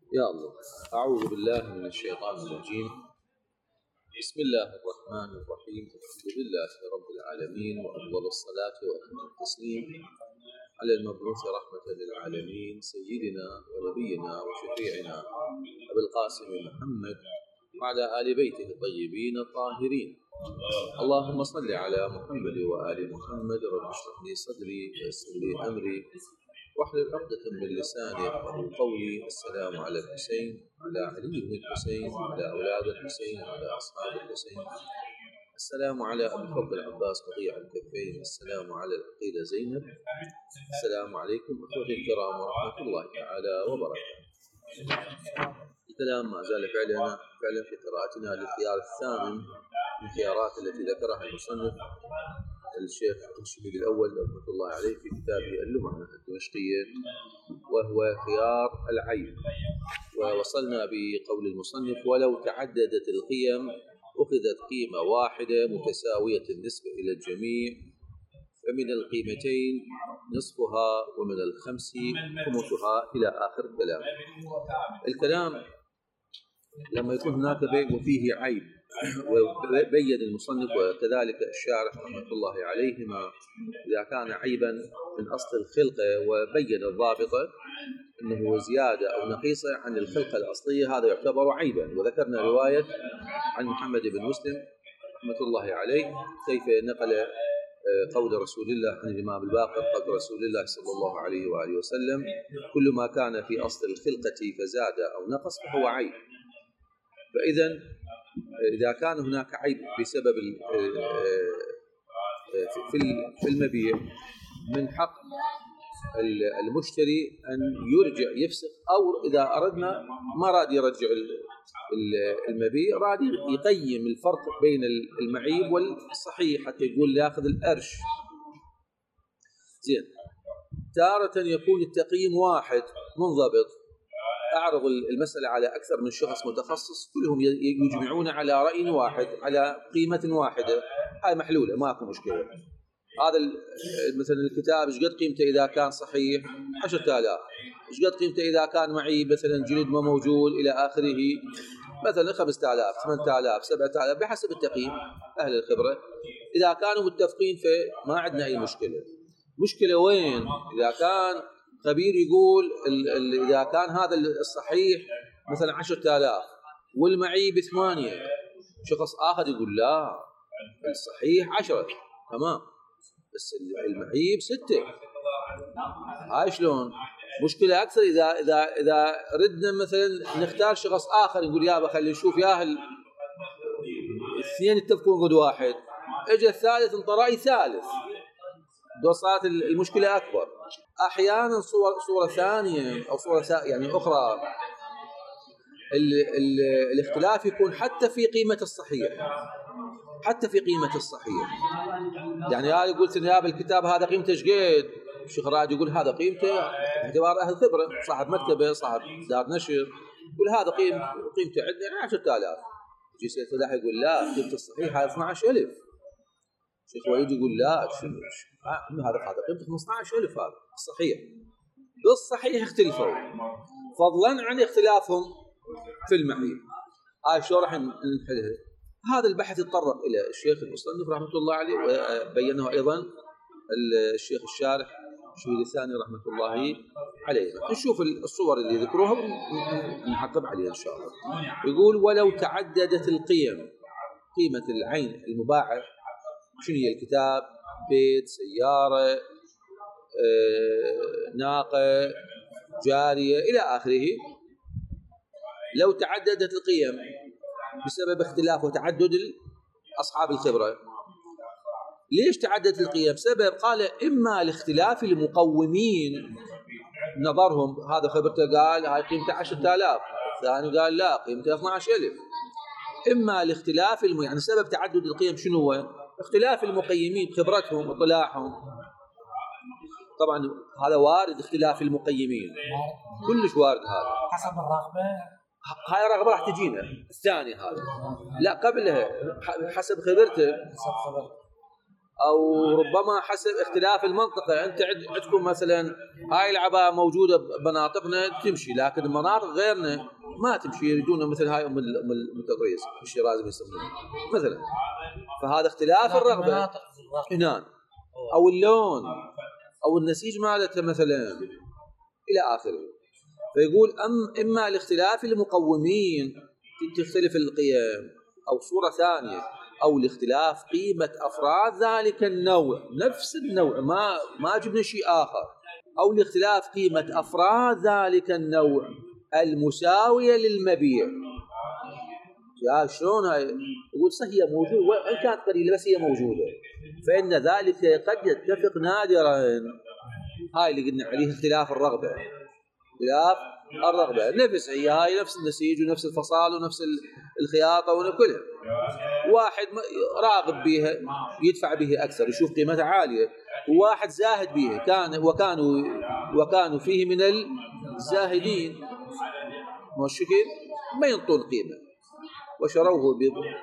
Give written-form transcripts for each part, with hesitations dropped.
يا الله. أعوذ بالله من الشيطان الرجيم. بسم الله الرحمن الرحيم. الحمد لله رب العالمين، وأفضل الصلاة وأتم التسليم على المبعوث رحمة للعالمين سيدنا ونبينا وشفيعنا أبي القاسم محمد وعلى آل بيته الطيبين الطاهرين. اللهم صل على محمد وآل محمد. رب اشرح لي صدري ويسر لي أمري واحلل عقدة من لساني يفقهوا قولي. السلام على الحسين وعلى علي بن الحسين وعلى أولاد الحسين وعلى أصحاب الحسين. السلام على أبي الفضل العباس قطيع الكفين. السلام على العقيدة زينب. السلام عليكم أخوتي الكرام ورحمة الله تعالى وبركاته. الكلام ما زال فعلا في قراءتنا للخيار الثامن من الخيارات التي ذكرها المصنف الشيخ الشبيلي الأول رحمة الله عليه في كتابه اللمعة الدمشقية، وهو خيار العيب. ووصلنا بقول المصنف: ولو تعددت القيم أخذت قيمة واحدة متساوية النسبة إلى الجميع، فمن القيمتين نصفها ومن الخمس خمسها إلى آخر الكلام. الكلام لما يكون هناك بيع وفيه عيب، وبين المصنف وكذلك الشارح رحمة الله عليهما إذا كان عيبا من أصل الخلقة وبين الضابطة أنه زيادة أو نقيصة عن الخلقة الأصلية، هذا يعتبر عيبا. وذكرنا رواية عن محمد بن مسلم رحمة الله عليه كيف نقل قول رسول الله عن الإمام الباقر: قول رسول الله صلى الله عليه وآله وسلم: كل ما كان في أصل الخلقة فزاد أو نقص فهو عيب. فإذا إذا كان هناك عيب بسبب في المبيع، من حق المشتري أن يرجع يفسخ، أو إذا أردنا ما راد يرجع المبيع، راد يقيم الفرق بين المعيب والصحيح حتى يقول ياخذ الأرش. زين. تارة يكون التقييم واحد منضبط، أعرض المسألة على أكثر من شخص متخصص كلهم يجمعون على رأي واحد على قيمة واحدة، هاي محلولة ماكو مشكلة. هذا مثلا الكتاب ايش قد قيمته إذا كان صحيح 10,000، ايش قد قيمته إذا كان معيب مثلا جلد ما موجود إلى آخره مثلا 5,000 8,000 7,000 بحسب التقييم أهل الخبرة. إذا كانوا متفقين فما عندنا أي مشكلة. مشكلة وين؟ إذا كان خبير يقول إذا كان هذا الصحيح مثلا 10,000 والمعيب 8، شخص آخر يقول لا الصحيح 10 تمام بس المعيب 6. هاي شلون؟ مشكلة أكثر إذا ردنا مثلا نختار شخص آخر يقول يابا خلي نشوف ياهل الاثنين يتفقون قد واحد، اجى الثالث انطى رأي ثالث، صارت المشكلة أكبر. أحيانا صورة ثانية أو صورة يعني أخرى، الاختلاف يكون حتى في قيمة الصحيح، حتى في قيمة الصحيح. يعني هذا يقول سنياب الكتاب هذا قيمته ايش قد؟ الشيخ راد يقول هذا قيمته باعتبار أهل خبرة، صاحب مكتبة صاحب دار نشر، يقول هذا قيمته عندنا 10,000. يجي سيد فلاح يقول لا قيمة الصحيح هذا 12,000. الشيخ وليد يقول لا هذا قيمته 15,000. هذا الصحيح. بالصحيح اختلفوا فضلا عن اختلافهم في المعيب. هاي شو راح نحلها؟ هذا البحث يتطرق إلى الشيخ المصنف رحمة الله عليه، وبينه أيضا الشيخ الشارح الشبيلي الثاني رحمة الله عليه. نشوف الصور اللي ذكروها ونحقب عليها إن شاء الله. يقول: ولو تعددت القيم، قيمة العين المباعة شنو هي؟ الكتاب، بيت، سيارة، ناقة، جارية إلى آخره. لو تعددت القيم بسبب اختلاف وتعدد أصحاب الخبرة. ليش تعددت القيم؟ سبب قال: إما لاختلاف المقومين نظرهم، هذا خبرته قال هاي قيمته 10,000، ثاني قال لا قيمته 12,000. إما لاختلاف يعني سبب تعدد القيم شنو هو؟ اختلاف المقيمين بخبرتهم واطلاعهم. طبعا هذا وارد، اختلاف المقيمين كلش وارد. هذا حسب الرغبة، هاي رغبة راح تجينا. الثاني هذا لا قبلها حسب خبرته. أو ربما حسب اختلاف المنطقة. أنت عندكم مثلا هاي العباءة موجودة بمناطقنا تمشي، لكن المناطق غيرنا ما تمشي، يريدون مثل هاي أم التطريز الشيرازي يسمونها مثلا. فهذا اختلاف الرغبة هنا، أو اللون أو النسيج مالته مثلا إلى آخره. فيقول إما الاختلاف المقومين تختلف القيم، أو صورة ثانية، أو لاختلاف قيمة أفراد ذلك النوع، نفس النوع ما جبنا شيء آخر، أو لاختلاف قيمة أفراد ذلك النوع المساوية للمبيع. يا شلون هاي؟ يقول صح هي موجودة وإن كانت قليلة بس هي موجودة، فإن ذلك قد يتفق نادرا. هاي اللي قلنا عليه اختلاف الرغبة. اختلاف الرغبة نفس هاي نفس النسيج ونفس الفصال ونفس الخياطة وكلها. واحد راغب بها يدفع به أكثر يشوف قيمتها عالية، وواحد زاهد بها وكانوا فيه من الزاهدين والشكل ما ينطون قيمة، وشروه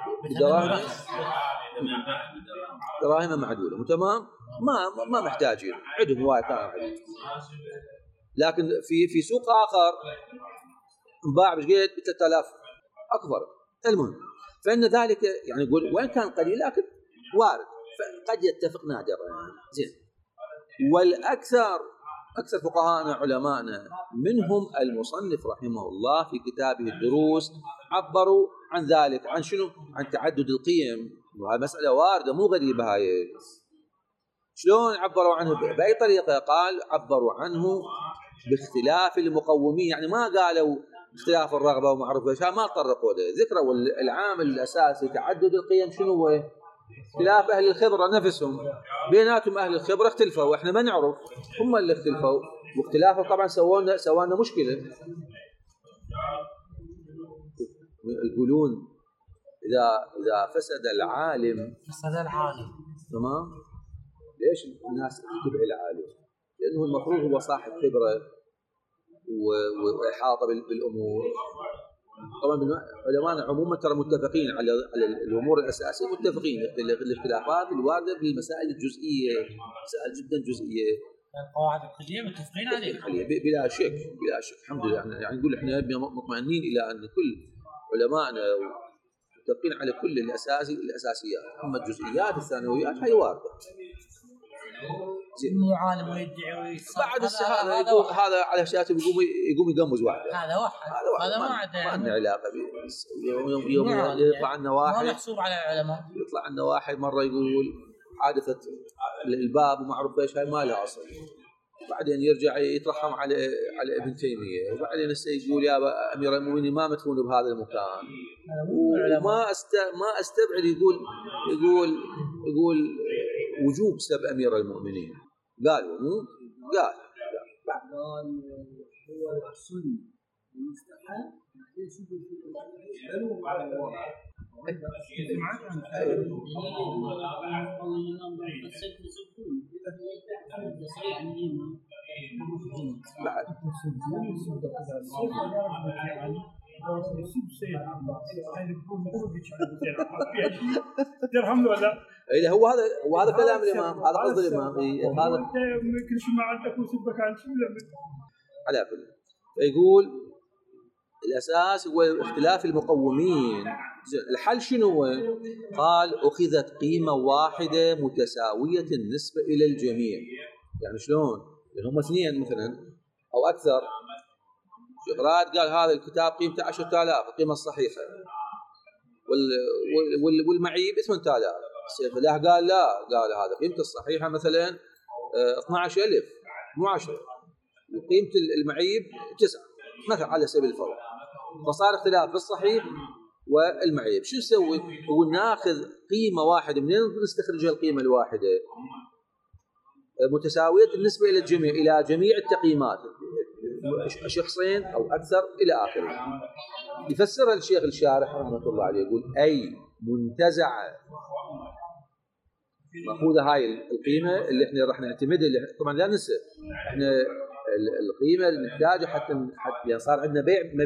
بدراهم معدودة. تمام، ما محتاجين، عندهم هواية كان عندهم. لكن في سوق آخر انباع بقد ب 3000 أكبر. المهم، فإن ذلك يعني يقول وإن كان قليل لكن وارد، فقد يتفق نادرا. زين. والأكثر فقهاءنا علماءنا منهم المصنف رحمه الله في كتابه الدروس عبروا عن ذلك. عن شنو؟ عن تعدد القيم، وهذه مسألة واردة مو غريبة. هاي شلون عبروا عنه؟ بأي طريقة؟ قال عبروا عنه باختلاف المقومين. يعني ما قالوا اختلاف الرغبة ومعروف ايش، ما طرقوا له، ذكروا العامل الأساسي تعدد القيم. شنو هو؟ اختلاف أهل الخبرة نفسهم، بيناتهم أهل الخبرة اختلفوا وإحنا ما نعرف، هم اللي اختلفوا، واختلافهم طبعا سوانا مشكلة. يقولون إذا فسد العالم تمام، ليش الناس تتبع العالم؟ لأنه المفروض هو صاحب خبرة وإحاطة بالأمور. طبعا علماء عموما ترى متفقين على الأمور الأساسية، متفقين. الاختلافات الواردة بالمسائل الجزئية، مسائل جدا جزئية، القواعد الكلية متفقين عليها بلا شك الحمد لله. يعني نقول احنا مطمئنين إلى أن كل علماءنا متفقين على كل الأساسيات، أما الجزئيات الثانويات هي واردة. مو عالم ويدعي بعد هذا يقول هذا على شاته يقوم يقمز واحد. هذا ما عنده علاقه به. يوم يطلع عنا واحد ما محسوب على العلماء، يطلع عنا واحد مره يقول حادثه الباب ومعروف ايش، هاي ما لها اصل. بعدين يرجع يترحم على ابن تيميه، وبعدين يقول يا امير المؤمنين ما مدفون بهذا المكان. وما استبعد يقول وجوب سب امير المؤمنين. قالوا مو قال هو السني المستحب يشوف الحلو على ترحم ولا إذا هو هذا كلام الإمام، هذا قصد الإمام. هذا كل شيء ما عندك وسبك عن شو على كل. فيقول الأساس هو اختلاف المقومين. الحل شنو هو؟ قال أخذت قيمة واحدة متساوية النسبة إلى الجميع. يعني شلون؟ يعني هم اثنين مثلا أو أكثر. شغرات قال هذا الكتاب قيمته 10,000 القيمة الصحيحة، والمعيب 8,000. له قال لا، قال هذا قيمته الصحيحة مثلا 12,000 مو 10، وقيمة المعيب 9 مثلا على سبيل الفرض. فصار اختلاف بالصحيح والمعيب. شو نسوي؟ هو ناخذ قيمة واحدة، منين نستخرجها القيمة الواحدة؟ متساوية النسبة إلى الجميع، إلى جميع التقييمات، شخصين أو أكثر إلى آخره. يفسرها الشيخ الشارح رحمه الله عليه، يقول أي منتزعة مأخوذة هاي القيمة اللي احنا راح نعتمدها. طبعا لا ننسى احنا القيمة اللي نحتاجها حتى يعني صار عندنا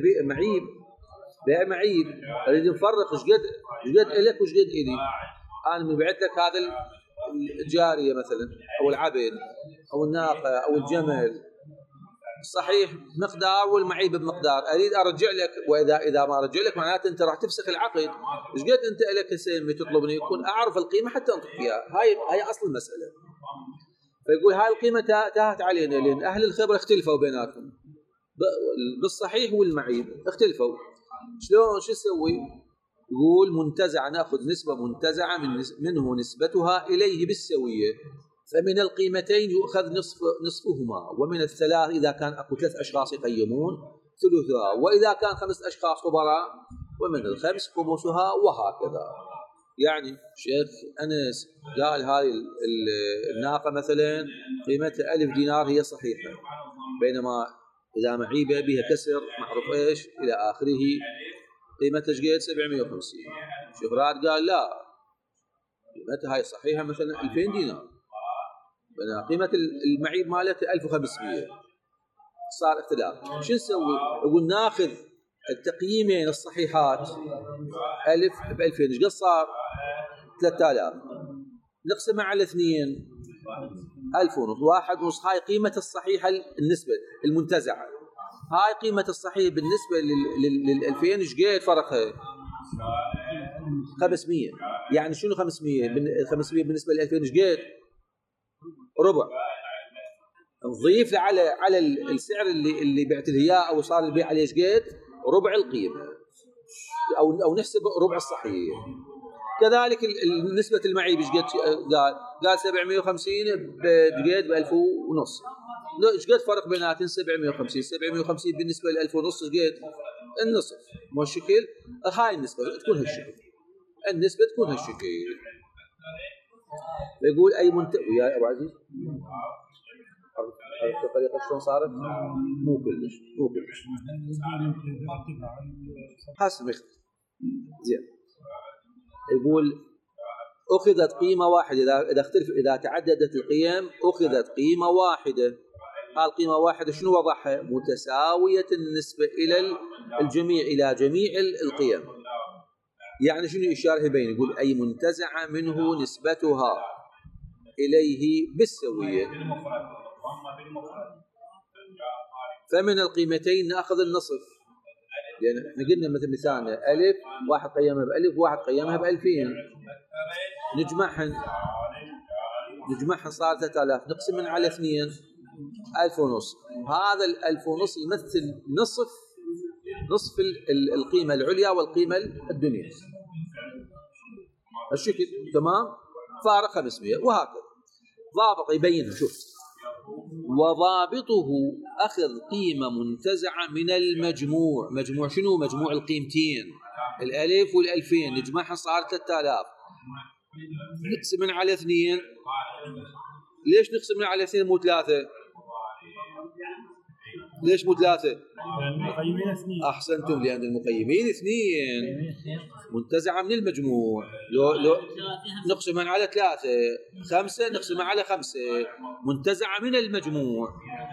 بيع معيب، نريد نفرق ايش قد لك وايش قد إلي. أنا من بعت لك هذا الجارية مثلا أو العبد أو الناقة أو الجمل، صحيح مقدار والمعيب بمقدار، أريد أرجع لك، وإذا ما رجع لك معناته أنت راح تفسخ العقد. إيش قد أنت لك سيمي تطلبني يكون أعرف القيمة حتى أنطق فيها، هاي أصل المسألة. فيقول هاي القيمة تاهت علينا لأن أهل الخبرة اختلفوا بيناتهم بالصحيح والمعيب اختلفوا. شلون شو نسوي؟ يقول منتزع، نأخذ نسبة منتزعة منه نسبتها إليه بالسوية، فمن القيمتين يؤخذ نصفهما، ومن الثلاث إذا كان أكو 3 أشخاص يقيمون ثلثها، وإذا كان 5 أشخاص خبراء ومن الخمس خمسها، وهكذا. يعني شيخ أنس قال هذه الناقة مثلا قيمتها 1000 دينار هي صحيحة، بينما إذا معيبة بها كسر معروف إيش إلى آخره قيمتها قد 750. شيخ راد قال لا، قيمتها هاي صحيحة مثلا 2000 دينار، بينما قيمة المعيب مالته 1500. صار اختلاف. شو نسوي؟ يقول ناخذ التقييمين الصحيحات 1000 ب 2000، ايش قد صار؟ 3000 نقسمها على 2 1000 ونص، 1 ونص. هاي قيمة الصحيحة النسبة المنتزعة. هاي قيمة الصحيح بالنسبة لل 2000 ايش قد فرقها؟ 500. يعني شنو 500 بالنسبة لل 2000 ايش قد؟ ربع. نضيف على السعر اللي بعت له اياه او صار البيع عليه ايش قد؟ ربع القيمة، او نحسب ربع الصحيح. كذلك نسبة المعيب ايش قد قال 750 بقد ب 1000 ونص. ايش قد فرق بيناتهم؟ 750 بالنسبة ل 1000 ونص ايش قد؟ النصف. مو الشكل هاي النسبة تكون هالشكل، النسبة تكون هالشكل. يقول اي يا ابو عزيز عرفت الطريقة شلون صارت؟ مو كلش حسب يختلف. زين. يقول أخذت قيمة واحدة، إذا تعددت القيم أخذت قيمة واحدة. القيمة واحدة شنو وضعها؟ متساوية النسبة إلى الجميع، إلى جميع القيم. يعني شنو إشارة بين؟ يقول أي منتزع منه نسبتها إليه بالسوية، فمن القيمتين نأخذ النصف. لأن احنا قلنا مثل مثالنا 1000 واحد قيمها ب1000 واحد قيمها ب2000، نجمعها صار 3000 نقسمها على 2 1000 ونص. هذا 1000 ونص يمثل نصف القيمة العليا والقيمة الدنيا. الشكل تمام. فارق 500 وهكذا. ضابط يبينها. شوف، وضابطه أخذ قيمة منتزعة من المجموع. مجموع شنو؟ مجموع القيمتين 1000 وال2000 نجمعها صار 3000 نقسمها على 2. ليش نقسمها على 2 مو 3؟ ليش مو 3؟ المقيمين 2. أحسنتم، لأن المقيمين 2 منتزعة من المجموع. لو نقسمها على 3 5 نقسمها على 5 منتزعة من المجموع.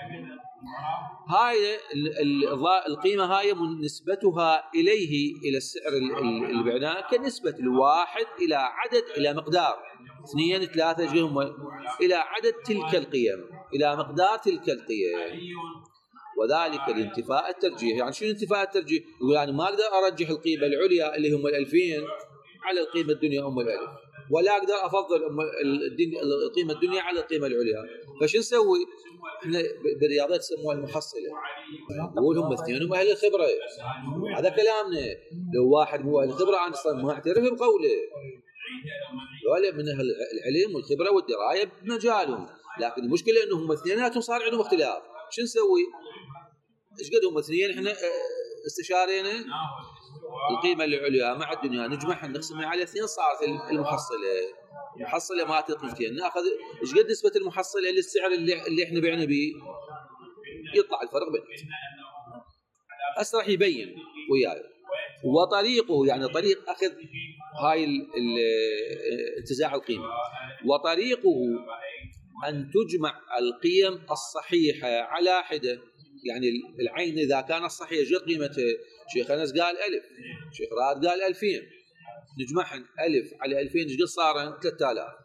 هاي القيمة هاي نسبتها إليه إلى السعر اللي بعناه كنسبة الواحد إلى عدد إلى مقدار 2 3 جهم إلى عدد تلك القيم إلى مقدار تلك القيم. وذلك لانتفاء الترجيح. يعني شنو انتفاء الترجيح؟ يقول أنا ما أقدر أرجح القيمة العليا اللي هم 2000 على القيمة الدنيا هم 1000، ولا أقدر أفضل القيمة الدنيا على القيمة العليا. فشو نسوي؟ احنا بالرياضيات يسموها المحصلة. نقول هم 2 هم أهل الخبرة. هذا كلامنا. لو واحد مو أهل الخبرة أنا أصلا ما أعترف بقوله. ولا من أهل العلم والخبرة والدراية بمجالهم، لكن المشكلة إنهم اثنيناتهم صار عندهم اختلاف. شو نسوي؟ إيش قد هم 2 إحنا استشارينا القيمة العليا مع الدنيا نجمعها نقسمها على 2 صارت المحصلة مالت القيمتين. ناخذ إيش قد نسبة المحصلة للسعر اللي إحنا بعنا به يطلع الفرق بينهم. هسه راح يبين وياي. وطريقه يعني طريق أخذ هاي انتزاع القيمة. وطريقه أن تجمع القيم الصحيحة على حدة. يعني العين إذا كانت صحيحة جد قيمته. شيخ أنس قال 1000، شيخ راد قال 2000، نجمعهن 1000 على 2000 ايش قد صار؟ 3000.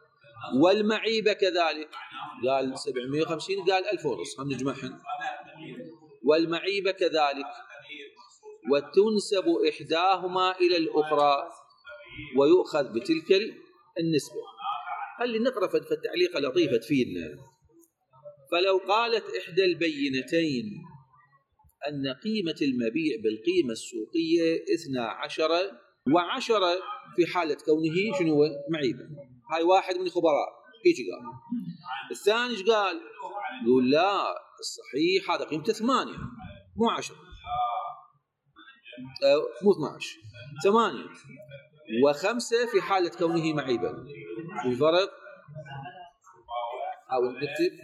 والمعيبة كذلك، قال 750 قال 1000 ونص، هم نجمعهن. والمعيبة كذلك، وتنسب إحداهما إلى الأخرى ويؤخذ بتلك النسبة. خلي نقرأ في التعليق لطيفة تفيدنا. فلو قالت إحدى البينتين أن قيمة المبيع بالقيمة السوقية 12 و10 في حالة كونه شنو معيبة، هاي واحد من الخبراء هيك قال. الثاني ايش قال؟ يقول لا، الصحيح هذا قيمته 8 مو 10 مو 12، 8 و5 في حالة كونه معيبا. الفرق أو نكتب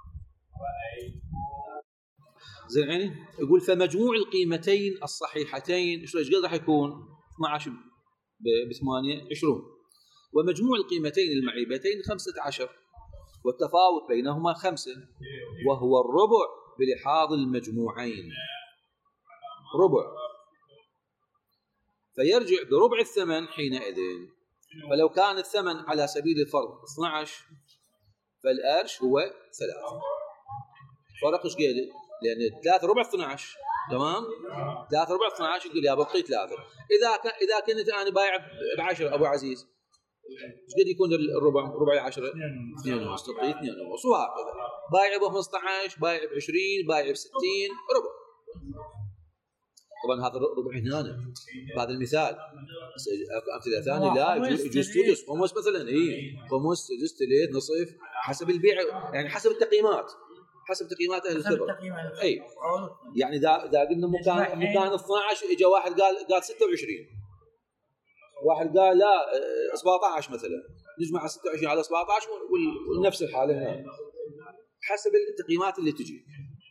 زين عيني. يقول فمجموع القيمتين الصحيحتين ايش قد راح يكون؟ 12 ب8 20، ومجموع القيمتين المعيبتين 15، والتفاوت بينهما 5، وهو الربع بلحاظ المجموعين، ربع، فيرجع بربع الثمن حينئذ. فلو كان الثمن على سبيل الفرض 12 فالقرش هو 3. فرق ايش قال؟ لان 3 ربع 12 تمام، 3 ربع 12 يقول يا بقي 3. اذا كنت انا بايع ب10 ابو عزيز ايش قد يكون الربع؟ ربع 10 2 ونص، تعطي 2 ونص، وهكذا. بايع ب 15، بايع ب20، بايع ب60، ربع. طبعا هذا ربع هنا بهذا المثال. امثله ثانيه لا يجوز سدس، خمس مثلا، خمس، سدس، ثلث، نصف، حسب البيع، يعني حسب التقييمات، حسب تقييمات اهل الخبره. اي يعني اذا قلنا مكان 12 اجى واحد قال 26، واحد قال لا 17 مثلا، نجمع 26 على 17 ونفس الحاله هنا حسب التقييمات اللي تجي.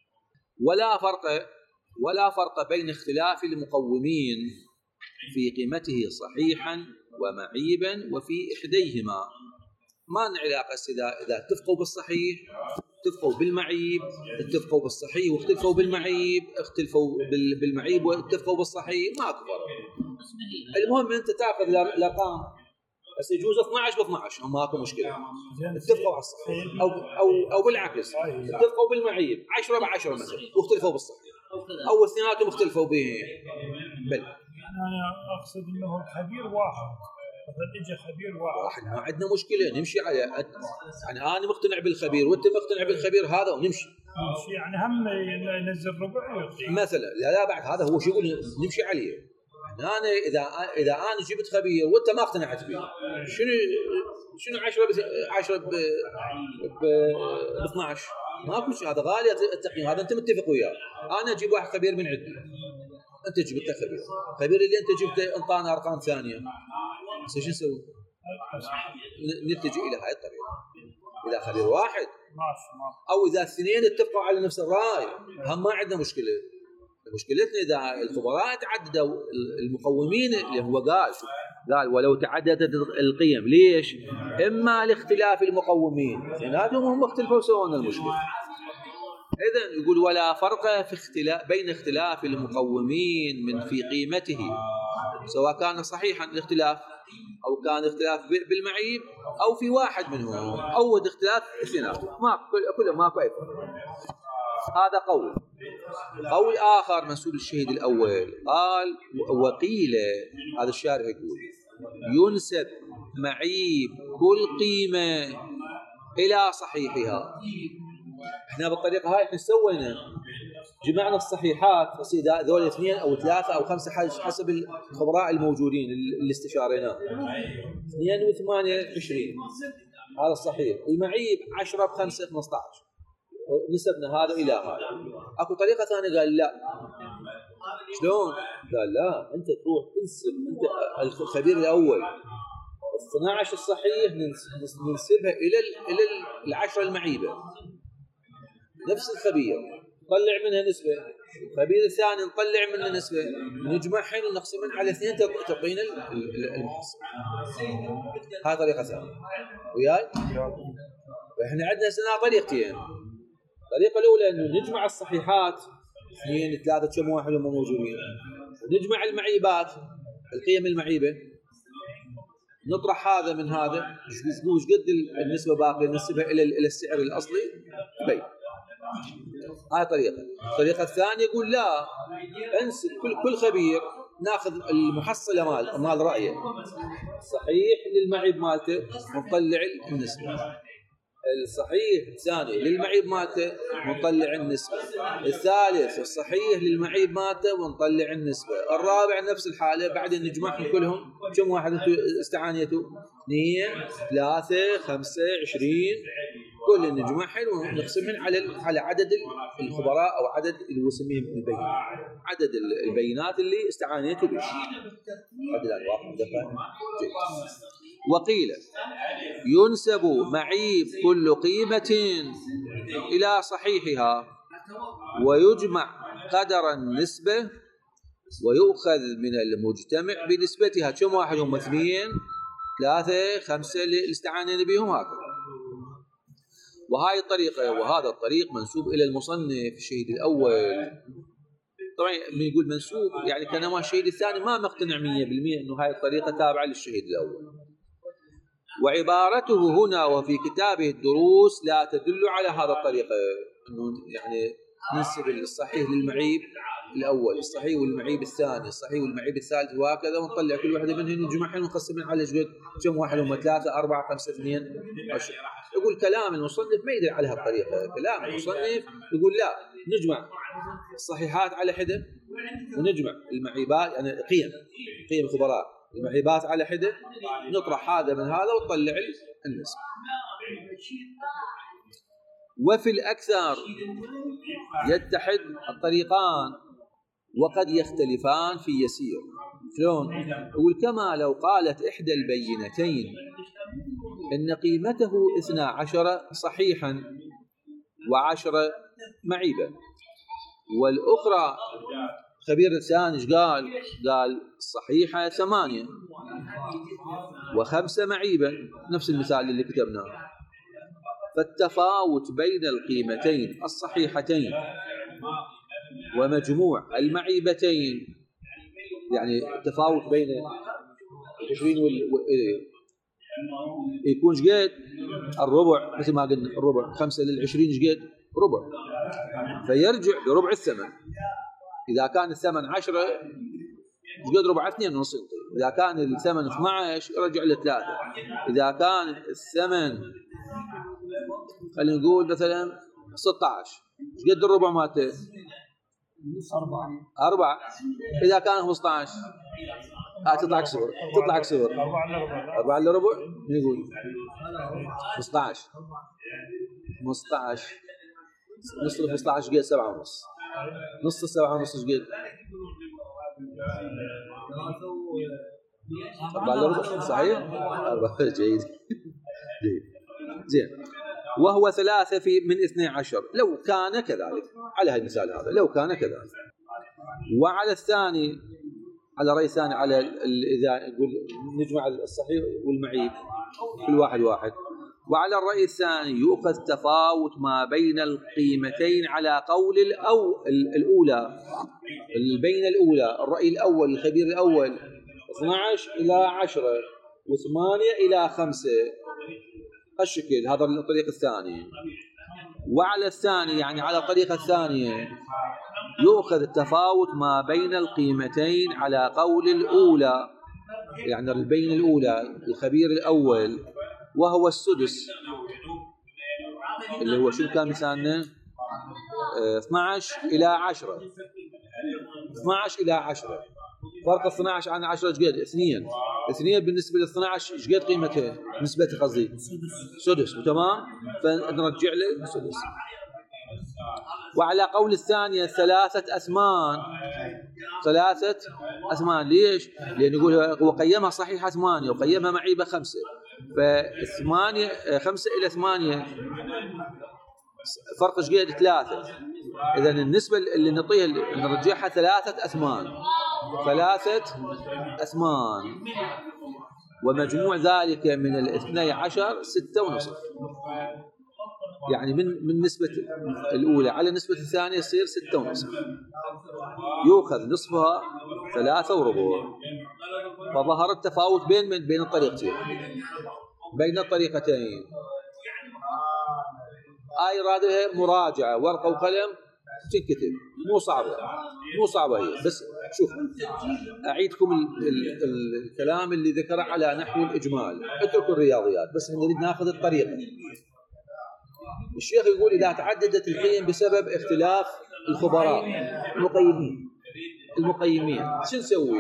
ولا فرق بين اختلاف المقومين في قيمته صحيحا ومعيبا وفي إحديهما. ما لنا علاقة إذا اتفقوا بالصحيح اتفقوا بالمعيب، اتفقوا بالصحيح واختلفوا بالمعيب، اختلفوا بالمعيب واتفقوا بالصحيح، ماكو فرق. المهم أنت تأخذ الأرقام، بس يجوز 12 ب12 ماكو مشكلة، اتفقوا على الصحيح أو بالعكس اتفقوا بالمعيب 10 ب10 مثلا واختلفوا بالصحيح، أو اثنيناتهم اختلفوا بل أنا أقصد أنه الخبير واحد، مثلا إجا خبير واحد ما عندنا مشكلة نمشي عليه. يعني أنا مقتنع بالخبير وأنت مقتنع بالخبير هذا ونمشي يعني هم ينزل ربع ويعطي مثلا. لا بعد هذا هو شغل نمشي عليه. أنا إذا أنا جبت خبير وأنت ما اقتنعت به، شنو 10 ب 12 ماكو شيء، هذا غالي التقييم، هذا أنت متفق وياه. أنا أجيب واحد خبير من عندي، أنت جبت خبير اللي أنت جبته انطانا أرقام ثانية، بس شو نسوي؟ نتجه إلى هاي الطريقة. إذا خبير واحد أو إذا اثنين اتفقوا على نفس الرأي هم ما عندنا مشكلة. مشكلتنا إذا الخبراء تعددوا المقومين، اللي هو قال ولو تعددت القيم. ليش؟ إما لاختلاف المقومين، اثنيناتهم هم اختلفوا سوون المشكلة. إذن يقول ولا فرق بين اختلاف المقومين من في قيمته، سواء كان صحيحا الاختلاف أو كان اختلاف بالمعيب أو في واحد منهم أو اختلاف اثنيناتهم، كلهم ما فرق. هذا قول آخر منسوب الشهيد الأول قال وقيل، هذا الشارح يقول ينسب معيب كل قيمة إلى صحيحها. احنا بالطريقة هاي احنا سوينا جمعنا الصحيحات، بس إذا ذول 2 أو 3 أو 5 حسب الخبراء الموجودين اللي استشاريناه، 2 و8 20 هذا الصحيح، المعيب 10 ب5 15، نسبنا هذا إلى هذا. أكو طريقة ثانية قال لا، شلون؟ قال لا، أنت تروح تنسب أنت الخبير الأول 12 الصحيح ننسبها إلى 10 المعيبة، نفس الخبير نطلع منها نسبة، الخبير الثاني نطلع منها نسبة، نجمعهن ونقسمهن على 2 تعطينا المحصل. هذه طريقة ثانية وياي. فإحنا عندنا سنة طريقتين. الطريقة الأولى إنه نجمع الصحيحات 2 3 كم واحد هم موجودين، ونجمع المعيبات القيم المعيبة نطرح هذا من هذا وش قد النسبة باقية ننسبها إلى السعر الأصلي بيع. هاي طريقة. الطريقة الثانية يقول لا، انسب كل خبير ناخذ المحصلة مال رأيه صحيح للمعيب مالته ونطلع النسبة. الصحيح الثاني للمعيب مالته ونطلع النسبة. الثالث الصحيح للمعيب مالته ونطلع النسبة. الرابع نفس الحالة. بعدين نجمعهم كلهم. كم واحد انتم استعانيتوا؟ 2 3 5 20 كل نجمعهم ونقسمهم على عدد الخبراء او عدد اللي نسميهم البينات، عدد البينات اللي استعانيتوا به. عدد الواقع دقيقة. وقيل ينسب معيب كل قيمة إلى صحيحها ويجمع قدر النسبة ويؤخذ من المجتمع بنسبتها. كم واحد هم؟ 2 3 5 اللي استعانينا بهم هكذا. وهاي الطريقة وهذا الطريق منسوب إلى المصنف الشهيد الأول. طبعا من يقول منسوب يعني كانما الشهيد الثاني ما مقتنع 100% أنه هاي الطريقة تابعة للشهيد الأول. وعبارته هنا وفي كتابه الدروس لا تدل على هذا الطريقة، أنه يعني ننسب الصحيح للمعيب الأول، الصحيح والمعيب الثاني، الصحيح والمعيب الثالث، وهكذا، ونطلع كل واحدة منهم نجمعهم ونقسمهم على كم واحد هم؟ 3 4 5 2 10. يقول كلام المصنف ما يدل على هالطريقة. كلام المصنف يقول لا، نجمع الصحيحات على حدة ونجمع المعيبات يعني قيم الخبراء المعيبات على حدة، نطرح هذا من هذا ونطلع النسبة. وفي الأكثر يتحد الطريقان وقد يختلفان في يسير. شلون؟ يقول كما لو قالت إحدى البينتين إن قيمته 12 صحيحا و10 معيبا، والأخرى خبير الثاني ايش قال؟ قال الصحيحة 8 و5 معيبا، نفس المثال اللي كتبناه. فالتفاوت بين القيمتين الصحيحتين ومجموع المعيبتين، يعني التفاوت بين 20 يكون شقد الربع، مثل ما قلنا الربع 5 لل20 شقد ربع، فيرجع بربع الثمن. إذا كان الثمن 10 شقد ربع 2.5. إذا كان الثمن 12 يرجع ل3. إذا كان الثمن خلينا نقول مثلا 16 شقد الربع مالته؟ 4. إذا كان 15 تطلع كسور 4 إلا ربع نقول 15 نص 15 قد 7.5. نص 7.5 قد 4 إلا ربع. صحيح 4. جيد زين. وهو 3 من 12 لو كان كذلك، على هذا المثال هذا لو كان كذلك. وعلى الثاني، على رأي ثاني، على إذا يقول نجمع الصحيح والمعيب كل واحد. وعلى الرأي الثاني يؤخذ تفاوت ما بين القيمتين على قول الأولى، البين الأولى، الرأي الأول، الخبير الأول 12 إلى 10 و8 إلى 5 الشكل. هذا الطريق الثاني. وعلى الثاني يعني على الطريقة الثانية يؤخذ التفاوت ما بين القيمتين على قول الأولى، يعني البين الأولى الخبير الأول، وهو السدس، اللي هو شو كان مثالنا؟ 12 إلى 10. 12 إلى 10 فرق 12 عن 10 قد 2 بالنسبة ل 12 ايش قد قيمته؟ نسبته قصدي سدس. تمام، فنرجع له سدس. وعلى قول الثانية 3 أثمان. ليش؟ لأن يقول هو قيمها صحيحة 8 وقيمها معيبة 5، ف8 5 إلى 8 فرق ايش قد 3. إذا النسبة اللي نعطيها نرجعها 3 أثمان، ومجموع ذلك من 12 6.5. يعني من نسبة الأولى على نسبة الثانية يصير 6.5. يؤخذ نصفها 3 وربع. فظهر التفاوت بين الطريقتين، بين الطريقتين. هاي رادها مراجعة ورقة وقلم تنكتب، مو صعبة هي. بس شوف أعيدكم الكلام اللي ذكره على نحو الإجمال، اتركوا الرياضيات بس نريد ناخذ الطريقة. الشيخ يقول إذا تعددت القيم بسبب اختلاف الخبراء المقيمين شو نسوي؟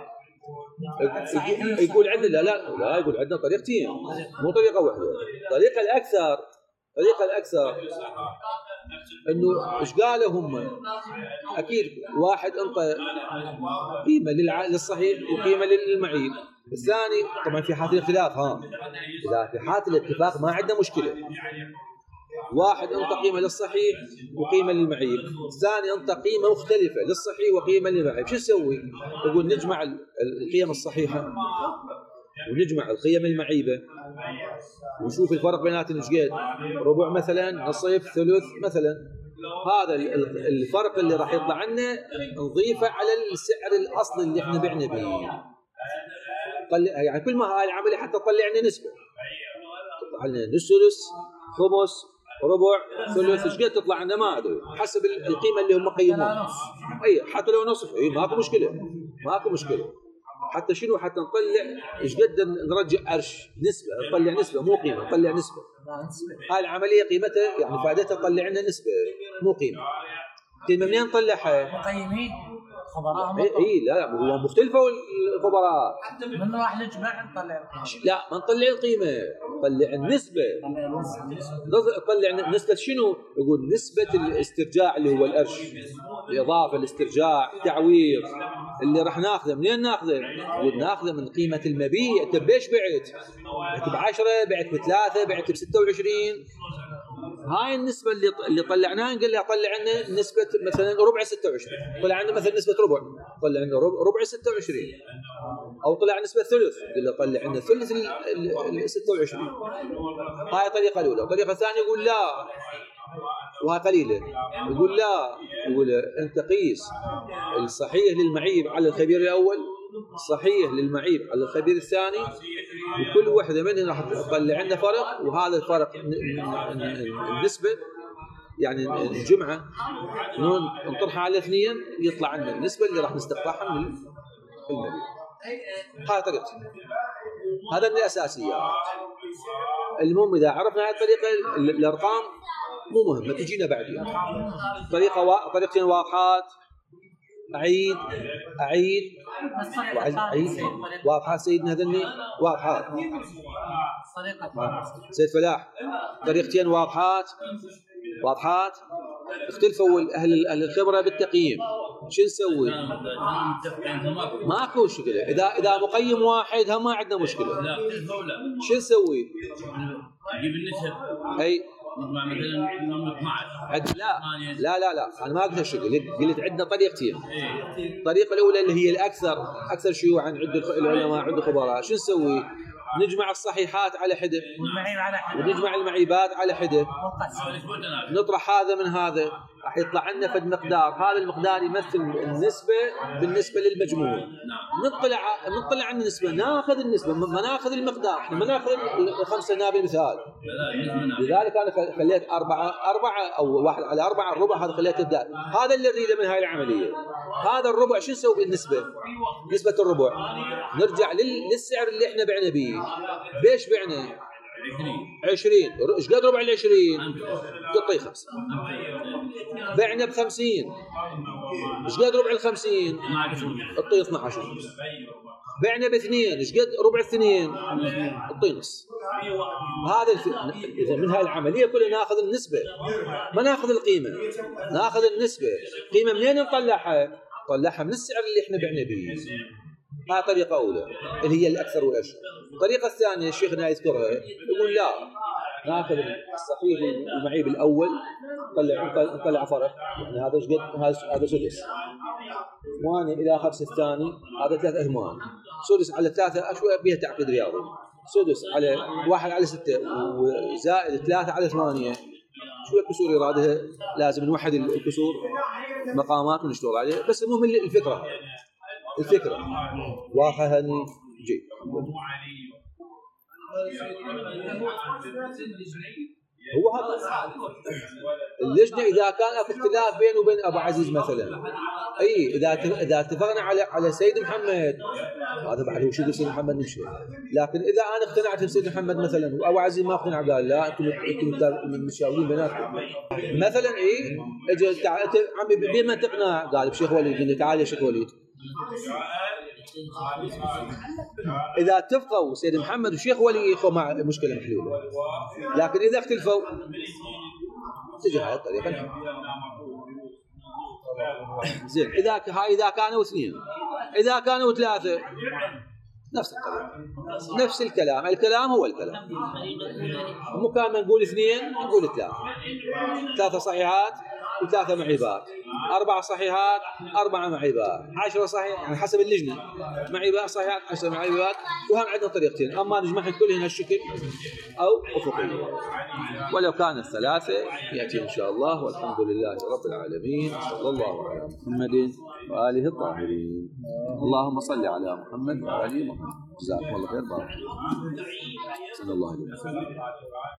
يقول عندنا لا يقول عندنا طريقتين مو طريقة واحدة. الطريقة الأكثر إنه إيش قالوا هم؟ أكيد واحد أنطى قيمة للصحيح وقيمة للمعيب، الثاني طبعا في حالة الاختلاف إذا في حالة الاتفاق ما عندنا مشكلة. واحد أنطى قيمة للصحيح وقيمة للمعيب، الثاني أنطى قيمة مختلفة للصحيح وقيمة للمعيب. شو نسوي؟ يقول نجمع القيم الصحيحة ونجمع القيم المعيبة ونشوف الفرق بيناتهم ايش قد، ربع مثلا، نصف، ثلث مثلا. هذا الفرق اللي راح يطلع لنا نضيفه على السعر الاصلي اللي احنا بعنا به. يعني كل ما هاي العمليه حتى تطلع لنا نسبه، تطلع لنا نص ثلث، خمس، ربع، ثلث، ايش قد تطلع لنا ما ادري حسب القيمه اللي هم قيموها. اي حتى لو نصف ماكو مشكله. حتى شنو؟ حتى نطلع ايش قد نرجع قرش، نسبه، نطلع نسبه مو قيمه، نطلع نسبه. هاي العمليه قيمتها يعني فائدتها تطلع لنا نسبه مو قيمه. قيمه منين نطلعها؟ مقيمين خبراء. لا هو مختلفه الخبراء. من راح نجمع نطلع؟ لا ما نطلع القيمه، نطلع النسبه. نطلع نسبه شنو؟ يقول نسبه الاسترجاع اللي هو القرش، الاضافه، الاسترجاع، التعويض اللي راح ناخذه. منين ناخذه؟ يقول ناخذه من قيمه المبيع. انت بيش بعت ب10، بعت ب3، بعت ب26. هاي النسبة اللي طلعناها نقول لها طلع عنا نسبة مثلا ربع 26، طلع عنا مثلا نسبة ربع، طلع عنا ربع 26، أو طلع نسبة ثلث، نقول له طلع عنا ثلث ال 26. هاي الطريقة الأولى. الطريقة الثانية يقول لا، وها قليلة، يقول أنت قيس الصحيح للمعيب على الخبير الأول، صحيح للمعيب على الخبير الثاني، وكل واحدة منهم راح تطلع عندنا فرق، وهذا الفرق النسبة يعني الجمعة نطرحها على اثنين يطلع عندنا النسبة اللي راح نستقطعها من المبيع. هاي طريقة، هذا من الأساسيات. المهم إذا عرفنا هاي الطريقة الأرقام مو مهمة تجينا بعدين. طريقتين واضحات. أعيد واضحة سيدنا هذني واضحات. سيد فلاح طريقتين واضحات اختلفوا أهل الخبرة بالتقييم. شو نسوي؟ ماكو مشكلة. إذا مقيم واحد هم ما عندنا مشكلة. شو نسوي؟ نجيب النسب. أي نجمع مثلا 12. لا انا ما قلت هالشيء، قلت عندنا طريقتين. الطريقه الاولى اللي هي الاكثر شيوعا عند العلماء عند الخبراء. شو نسوي؟ نجمع الصحيحات على حده ونجمع المعيبات على حده، نطرح هذا من هذا، راح يطلع لنا فد مقدار. هذا المقدار يمثل النسبه بالنسبه للمجموع. نطلع عن النسبه، ناخذ النسبه، ما ناخذ المقدار. احنا ما ناخذ 5 نابل مثال. لذلك انا خليت 4 او 1 على 4 الربع. هذا خليته الدال. هذا اللي نريده من هاي العمليه. هذا الربع شو نسوي بالنسبه؟ نسبه الربع نرجع للسعر اللي احنا بعنا به. بيش بعنا 20. ايش قد ربع ال20؟ قطي 5. بعنا ب50. ايش قد ربع ال50؟ قطي 12. بعنا ب2. ايش قد ربع ال2؟ قطي نص. هذا اذا من هاي العمليه كلها ناخذ النسبه، ما ناخذ القيمه، ناخذ النسبه. قيمه منين نطلعها؟ نطلعها من السعر اللي احنا بعنا به. هاي طريقة أولى اللي هي الأكثر والأشهر. الطريقة الثانية الشيخنا يذكرها، يقول لا، ناخذ الصحيح المعيب الأول نطلع فرق. يعني هذا ايش قد؟ هذا سدس 8 إلى 5 الثاني، هذا 3 أهمان. سدس على 3 أشوية بها تعقيد رياضي. سدس على 1 على 6 وزائد 3 على 8 شوية كسور يرادها، لازم نوحد الكسور مقامات ونشتغل عليه. بس المهم الفكرة واضحة هني. هو هذا اللجنة إذا كان اكو اختلاف بينه وبين أبو عزيز مثلا، أي إذا اتفقنا على سيد محمد، هذا بعد هو شو سيد محمد نمشي. لكن إذا أنا اقتنعت بسيد محمد مثلا وأبو عزيز ما اقتنع، قال لا أنتم متشاورين بيناتكم مثلا، اجى عمي بما تقنع، قال بشيخ وليد، قال تعال يا شيخ وليد. إذا اتفقوا سيد محمد وشيخ ولي إخوة مع مشكلة محلولة. لكن إذا اختلفوا تجي هاي الطريقة. زين، إذا كانوا اثنين، إذا كانوا ثلاثة نفس الطريقة، نفس الكلام هو الكلام. مو كان نقول اثنين نقول ثلاثة صحيحات وثلاثة معيبات، 4 صحيحات 4 معيبات، 10 صحيح، يعني حسب اللجنة، معيبات صحيحات 10 معيبات. وهم عندنا طريقتين، أما نجمعهم كلهم هالشكل أو أفقي. ولو كانت 3 يأتي إن شاء الله. والحمد لله رب العالمين، صلى الله على محمد وآله الطاهرين. اللهم صل على محمد وآله محمد. جزاكم الله خير. بارك الله. صلى الله عليه وسلم.